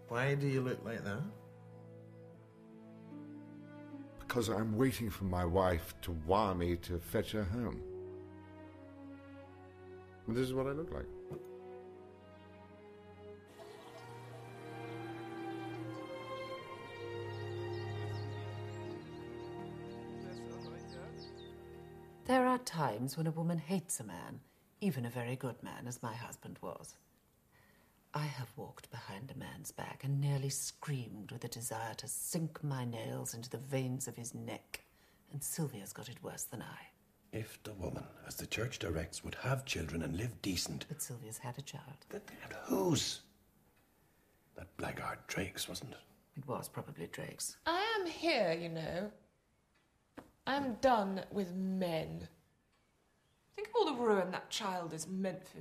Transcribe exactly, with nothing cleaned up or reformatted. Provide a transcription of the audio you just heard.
Why do you look like that? Because I'm waiting for my wife to wire me to fetch her home. And this is what I look like. There are times when a woman hates a man, even a very good man, as my husband was. I have walked behind a man's back and nearly screamed with a desire to sink my nails into the veins of his neck, and Sylvia's got it worse than I. If the woman, as the church directs, would have children and live decent... But Sylvia's had a child. Then had whose? That blackguard Drake's, wasn't it? It was probably Drake's. I am here, you know. I'm done with men. Think of all the ruin that child is meant for